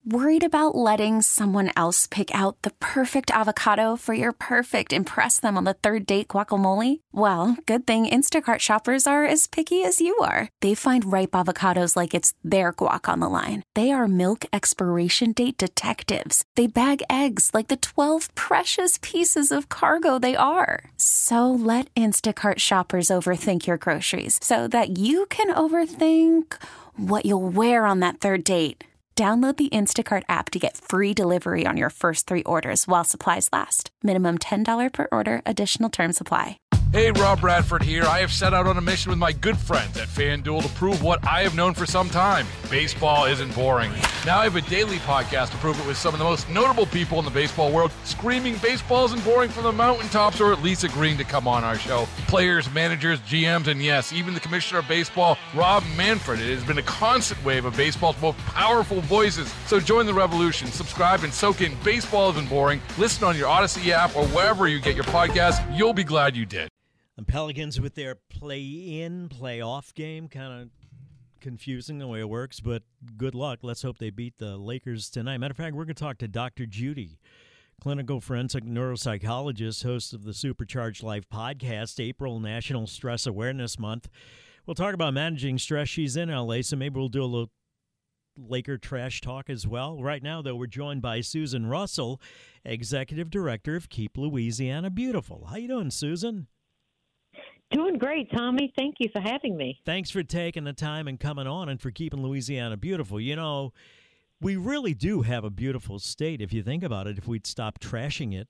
Worried about letting someone else pick out the perfect avocado for your perfect impress them on the third date guacamole? Well, good thing Instacart shoppers are as picky as you are. They find ripe avocados like it's their guac on the line. They are milk expiration date detectives. They bag eggs like the 12 precious pieces of cargo they are. So let Instacart shoppers overthink your groceries so that you can overthink what you'll wear on that third date. Download the Instacart app to get free delivery on your first 3 orders while supplies last. Minimum $10 per order. Additional terms apply. Hey, Rob Bradford here. I have set out on a mission with my good friends at FanDuel to prove what I have known for some time. Baseball isn't boring. Now I have a daily podcast to prove it with some of the most notable people in the baseball world, screaming baseball isn't boring from the mountaintops, or at least agreeing to come on our show. Players, managers, GMs, and yes, even the commissioner of baseball, Rob Manfred. It has been a constant wave of baseball's most powerful voices. So join the revolution. Subscribe and soak in Baseball Isn't Boring. Listen on your Odyssey app or wherever you get your podcasts. You'll be glad you did. The Pelicans with their play-in, play-off game, kind of confusing the way it works, but good luck. Let's hope they beat the Lakers tonight. Matter of fact, we're going to talk to Dr. Judy, clinical forensic neuropsychologist, host of the Supercharged Life podcast, April National Stress Awareness Month. We'll talk about managing stress. She's in L.A., so maybe we'll do a little Laker trash talk as well. Right now, though, we're joined by Susan Russell, Executive Director of Keep Louisiana Beautiful. How you doing, Susan? Doing great, Tommy. Thank you for having me. Thanks for taking the time and coming on and for keeping Louisiana beautiful. You know, we really do have a beautiful state, if you think about it, if we'd stop trashing it.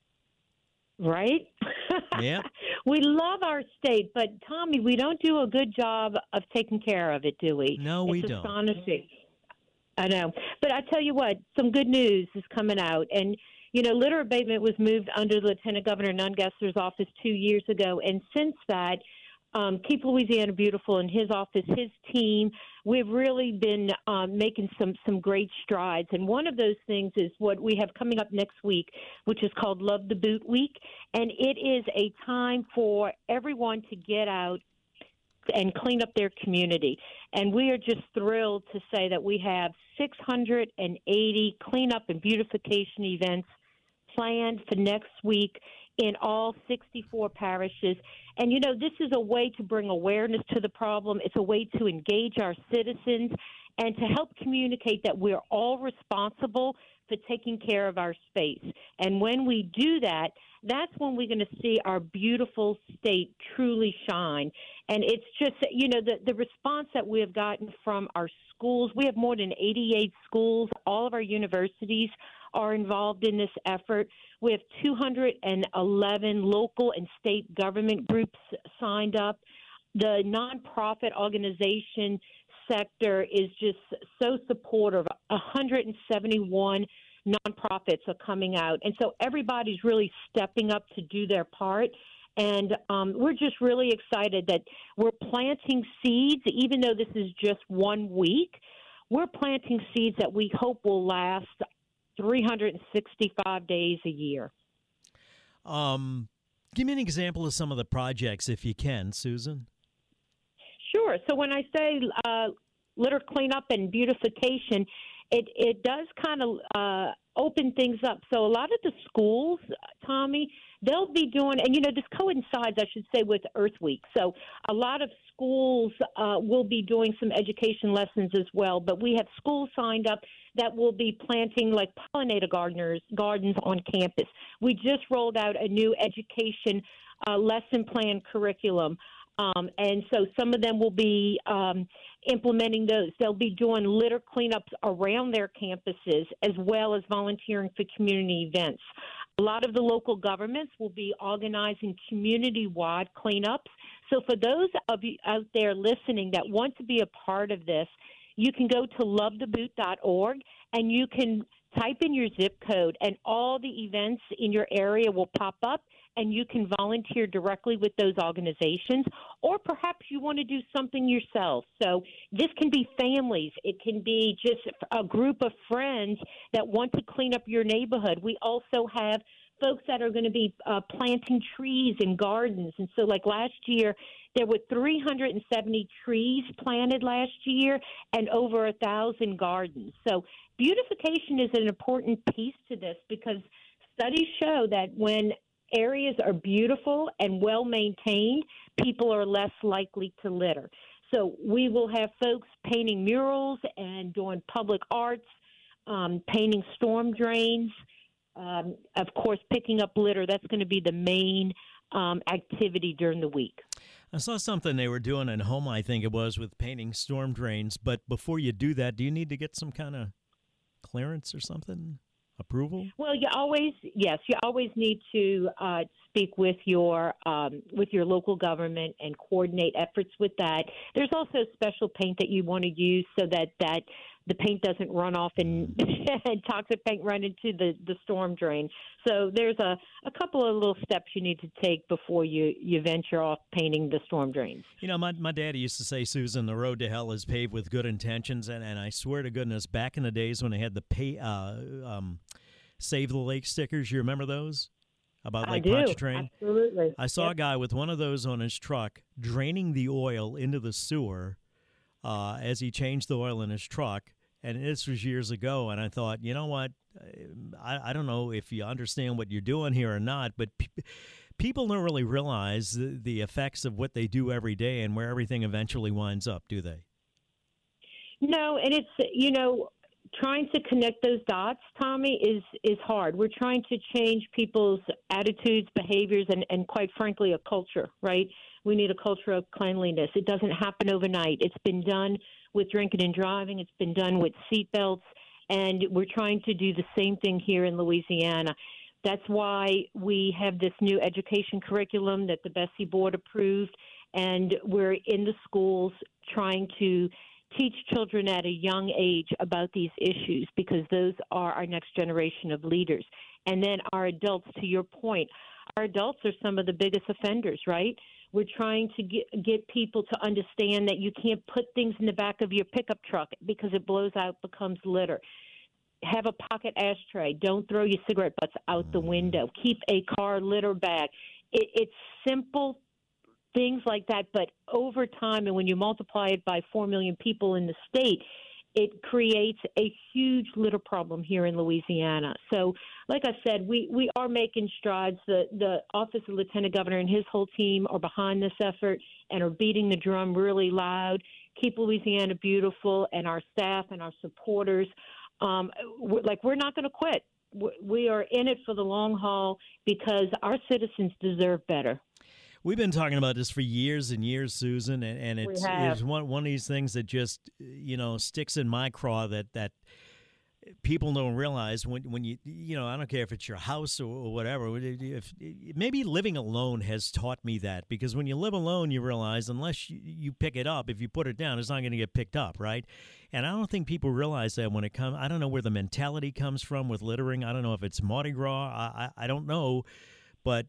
Right? Yeah. We love our state, but, Tommy, we don't do a good job of taking care of it, do we? No, we don't. It's astonishing. I know. But I tell you what, some good news is coming out. And, you know, litter abatement was moved under Lieutenant Governor Nungessler's office 2 years ago. And since that, Keep Louisiana Beautiful and his office, his team, we've really been making some great strides. And one of those things is what we have coming up next week, which is called Love the Boot Week. And it is a time for everyone to get out and clean up their community. And we are just thrilled to say that we have 680 cleanup and beautification events planned for next week in all 64 parishes. And, you know, this is a way to bring awareness to the problem. It's a way to engage our citizens and to help communicate that we're all responsible for taking care of our space. And when we do that, that's when we're going to see our beautiful state truly shine. And it's just, you know, the response that we have gotten from our schools. We have more than 88 schools. All of our universities are involved in this effort. We have 211 local and state government groups signed up. The nonprofit organization sector is just so supportive. 171 nonprofits are coming out. And so everybody's really stepping up to do their part. And we're just really excited that we're planting seeds, even though this is just 1 week. We're planting seeds that we hope will last 365 days a year. Give me an example of some of the projects, if you can, Susan. Sure. So when I say litter cleanup and beautification, it does kind of open things up. So a lot of the schools, Tommy, they'll be doing, and, you know, this coincides, I should say, with Earth Week. So a lot of schools will be doing some education lessons as well. But we have schools signed up that will be planting like pollinator gardens on campus. We just rolled out a new education lesson plan curriculum. And so some of them will be implementing those. They'll be doing litter cleanups around their campuses as well as volunteering for community events. A lot of the local governments will be organizing community-wide cleanups. So for those of you out there listening that want to be a part of this, you can go to lovetheboot.org and you can type in your zip code and all the events in your area will pop up and you can volunteer directly with those organizations, or perhaps you want to do something yourself. So this can be families. It can be just a group of friends that want to clean up your neighborhood. We also have folks that are going to be planting trees in gardens. And so like last year There were 370 trees planted last year and over 1,000 gardens. So beautification is an important piece to this because studies show that when areas are beautiful and well maintained, people are less likely to litter. So we will have folks painting murals and doing public arts, painting storm drains, of course, picking up litter. That's going to be the main activity during the week. I saw something they were doing at home, I think it was, with painting storm drains. But before you do that, do you need to get some kind of clearance or something? Approval? Well, you always need to speak with your local government and coordinate efforts with that. There's also special paint that you want to use so that the paint doesn't run off and toxic paint run into the storm drain. So there's a couple of little steps you need to take before you venture off painting the storm drains. You know, my daddy used to say, Susan, the road to hell is paved with good intentions, and I swear to goodness, back in the days when they had the Save the Lake stickers, you remember those? About Lake Pontchartrain? Absolutely. I saw a guy with one of those on his truck draining the oil into the sewer as he changed the oil in his truck, and this was years ago, and I thought, you know what, I don't know if you understand what you're doing here or not, but people don't really realize the effects of what they do every day and where everything eventually winds up, do they? No, and it's, trying to connect those dots, Tommy, is hard. We're trying to change people's attitudes, behaviors, and quite frankly, a culture, right? We need a culture of cleanliness. It doesn't happen overnight. It's been done with drinking and driving. It's been done with seatbelts, and we're trying to do the same thing here in Louisiana. That's why we have this new education curriculum that the Bessie Board approved, and we're in the schools trying to teach children at a young age about these issues because those are our next generation of leaders. And then our adults, to your point, our adults are some of the biggest offenders, right? We're trying to get people to understand that you can't put things in the back of your pickup truck because it blows out, becomes litter. Have a pocket ashtray. Don't throw your cigarette butts out the window. Keep a car litter bag. It's simple things like that, but over time, and when you multiply it by 4 million people in the state, it creates a huge litter problem here in Louisiana. So, like I said, we are making strides. The Office of Lieutenant Governor and his whole team are behind this effort and are beating the drum really loud. Keep Louisiana beautiful, and our staff and our supporters, we're not going to quit. We are in it for the long haul because our citizens deserve better. We've been talking about this for years and years, Susan, and it's one of these things that just, sticks in my craw that people don't realize when you I don't care if it's your house or whatever. If maybe living alone has taught me that, because when you live alone, you realize unless you pick it up, if you put it down, it's not going to get picked up, right? And I don't think people realize that when it comes. I don't know where the mentality comes from with littering. I don't know if it's Mardi Gras. I don't know. But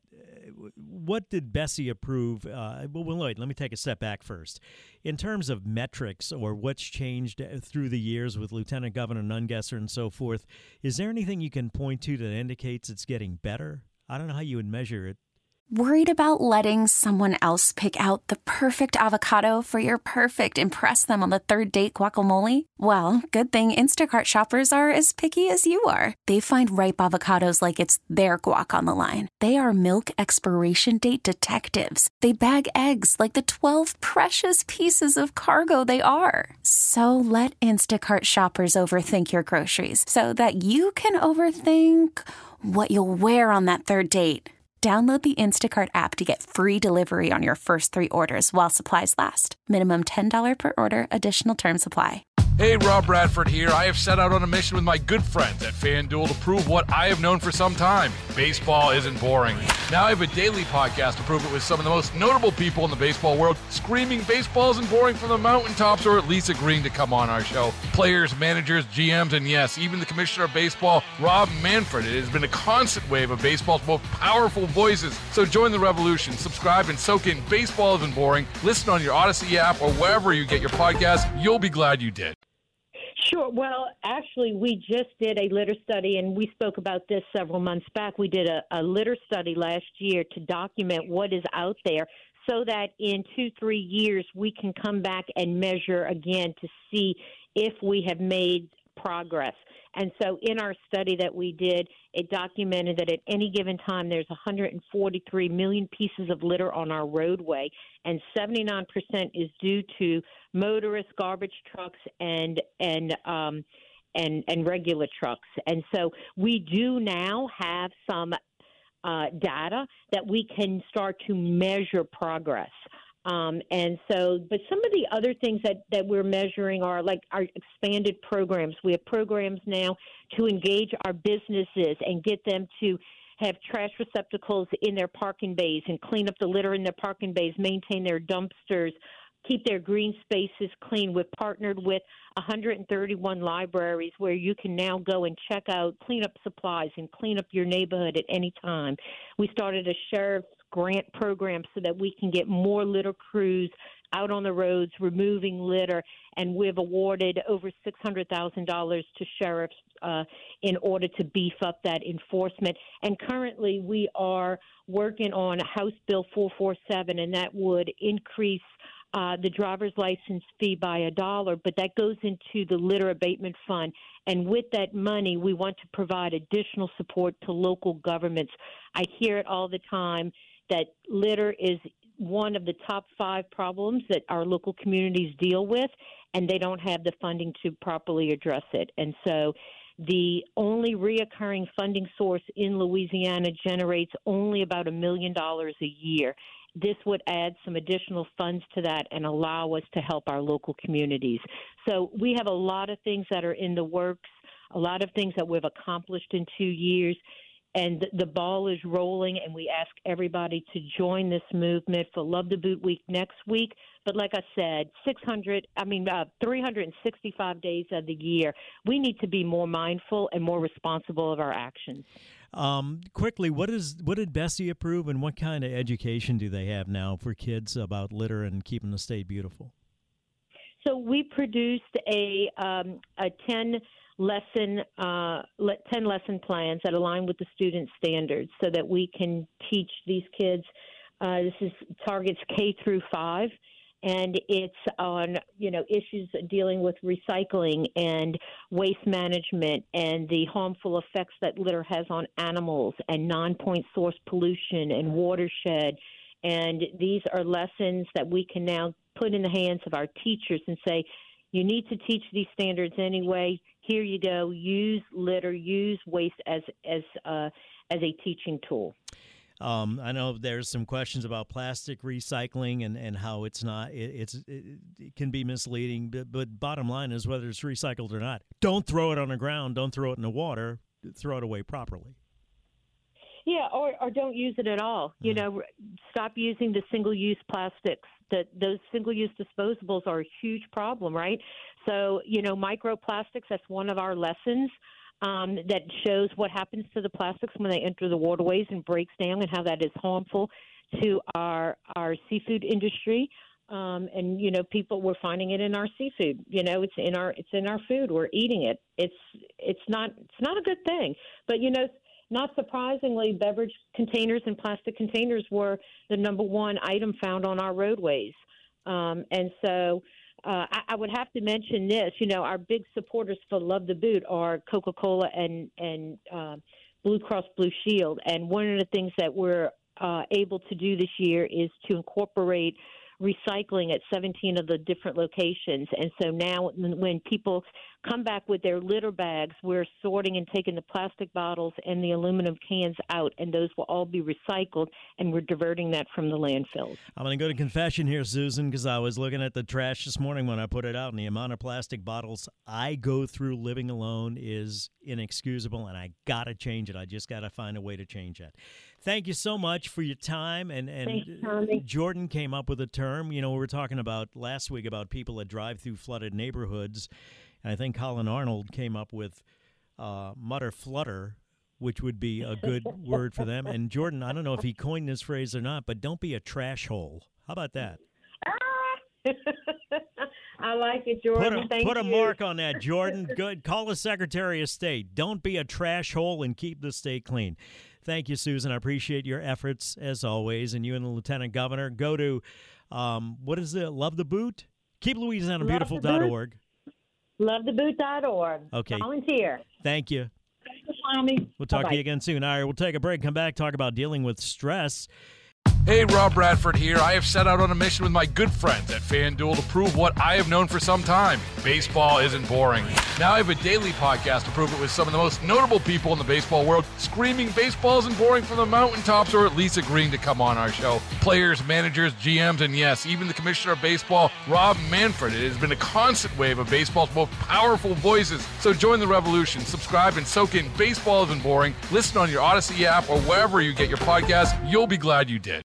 what did Bessie approve? Well, wait, let me take a step back first. In terms of metrics or what's changed through the years with Lieutenant Governor Nungesser and so forth, is there anything you can point to that indicates it's getting better? I don't know how you would measure it. Worried about letting someone else pick out the perfect avocado for your perfect impress them on the third date guacamole? Well, good thing Instacart shoppers are as picky as you are. They find ripe avocados like it's their guac on the line. They are milk expiration date detectives. They bag eggs like the 12 precious pieces of cargo they are. So let Instacart shoppers overthink your groceries so that you can overthink what you'll wear on that third date. Download the Instacart app to get free delivery on your first 3 orders while supplies last. Minimum $10 per order. Additional terms apply. Hey, Rob Bradford here. I have set out on a mission with my good friends at FanDuel to prove what I have known for some time. Baseball isn't boring. Now I have a daily podcast to prove it with some of the most notable people in the baseball world, screaming baseball isn't boring from the mountaintops, or at least agreeing to come on our show. Players, managers, GMs, and yes, even the commissioner of baseball, Rob Manfred. It has been a constant wave of baseball's most powerful voices. So join the revolution. Subscribe and soak in Baseball Isn't Boring. Listen on your Odyssey app or wherever you get your podcasts. You'll be glad you did. Sure. Well, actually, we just did a litter study, and we spoke about this several months back. We did a litter study last year to document what is out there so that in 2-3 years we can come back and measure again to see if we have made progress. And so in our study that we did, it documented that at any given time there's 143 million pieces of litter on our roadway, and 79% is due to motorists, garbage trucks, and regular trucks. And so we do now have some data that we can start to measure progress. But some of the other things that we're measuring are like our expanded programs. We have programs now to engage our businesses and get them to have trash receptacles in their parking bays and clean up the litter in their parking bays, maintain their dumpsters, keep their green spaces clean. We've partnered with 131 libraries where you can now go and check out cleanup supplies and clean up your neighborhood at any time. We started a sheriff's grant program so that we can get more litter crews out on the roads removing litter, and we've awarded over $600,000 to sheriffs in order to beef up that enforcement. And currently we are working on House Bill 447, and that would increase the driver's license fee by $1, but that goes into the litter abatement fund. And with that money, we want to provide additional support to local governments. I hear it all the time that litter is one of the top 5 problems that our local communities deal with, and they don't have the funding to properly address it. And so the only reoccurring funding source in Louisiana generates only about $1 million a year. This would add some additional funds to that and allow us to help our local communities. So we have a lot of things that are in the works, a lot of things that we've accomplished in 2 years, and the ball is rolling, and we ask everybody to join this movement for Love the Boot Week next week. But like I said, 365 days of the year, we need to be more mindful and more responsible of our actions. Quickly, what did Bessie approve, and what kind of education do they have now for kids about litter and keeping the state beautiful? So we produced a 10 lesson plans that align with the student standards, so that we can teach these kids. This is targets K through 5. And it's on, issues dealing with recycling and waste management and the harmful effects that litter has on animals and non-point source pollution and watershed. And these are lessons that we can now put in the hands of our teachers and say, you need to teach these standards anyway. Here you go. Use litter, use waste as a teaching tool. I know there's some questions about plastic recycling and how it can be misleading, but bottom line is whether it's recycled or not, don't throw it on the ground, don't throw it in the water, throw it away properly. Yeah, or don't use it at all. Stop using the single-use plastics. Those single-use disposables are a huge problem, right? So, microplastics, that's one of our lessons. That shows what happens to the plastics when they enter the waterways and breaks down, and how that is harmful to our seafood industry. We're finding it in our seafood. It's in our food. We're eating it. It's not a good thing. But not surprisingly, beverage containers and plastic containers were the number one item found on our roadways. I would have to mention this. Our big supporters for Love the Boot are Coca-Cola and Blue Cross Blue Shield. And one of the things that we're able to do this year is to incorporate recycling at 17 of the different locations. And so now when people come back with their litter bags, we're sorting and taking the plastic bottles and the aluminum cans out, and those will all be recycled, and we're diverting that from the landfills. I'm going to go to confession here, Susan, because I was looking at the trash this morning when I put it out, and the amount of plastic bottles I go through living alone is inexcusable, and I got to change it. I just got to find a way to change that. Thank you so much for your time. And Thanks, Tommy. Jordan came up with a term. We were talking about last week about people that drive through flooded neighborhoods. And I think Colin Arnold came up with mutter flutter, which would be a good word for them. And Jordan, I don't know if he coined this phrase or not, but don't be a trash hole. How about that? I like it, Jordan. Thank you. Put a mark on that, Jordan. Good. Call the Secretary of State. Don't be a trash hole and keep the state clean. Thank you, Susan. I appreciate your efforts, as always. And you and the Lieutenant Governor. Go to, what is it, Love the Boot? KeepLouisianaBeautiful.org. LoveTheBoot.org. Okay. Volunteer. Thank you. Thank you, Tommy. We'll talk Bye-bye. to you again soon. All right, we'll take a break, come back, talk about dealing with stress. Hey, Rob Bradford here. I have set out on a mission with my good friends at FanDuel to prove what I have known for some time. Baseball isn't boring. Now I have a daily podcast to prove it with some of the most notable people in the baseball world, screaming baseball isn't boring from the mountaintops, or at least agreeing to come on our show. Players, managers, GMs, and yes, even the Commissioner of Baseball, Rob Manfred. It has been a constant wave of baseball's most powerful voices. So join the revolution. Subscribe and soak in Baseball Isn't Boring. Listen on your Odyssey app or wherever you get your podcasts. You'll be glad you did.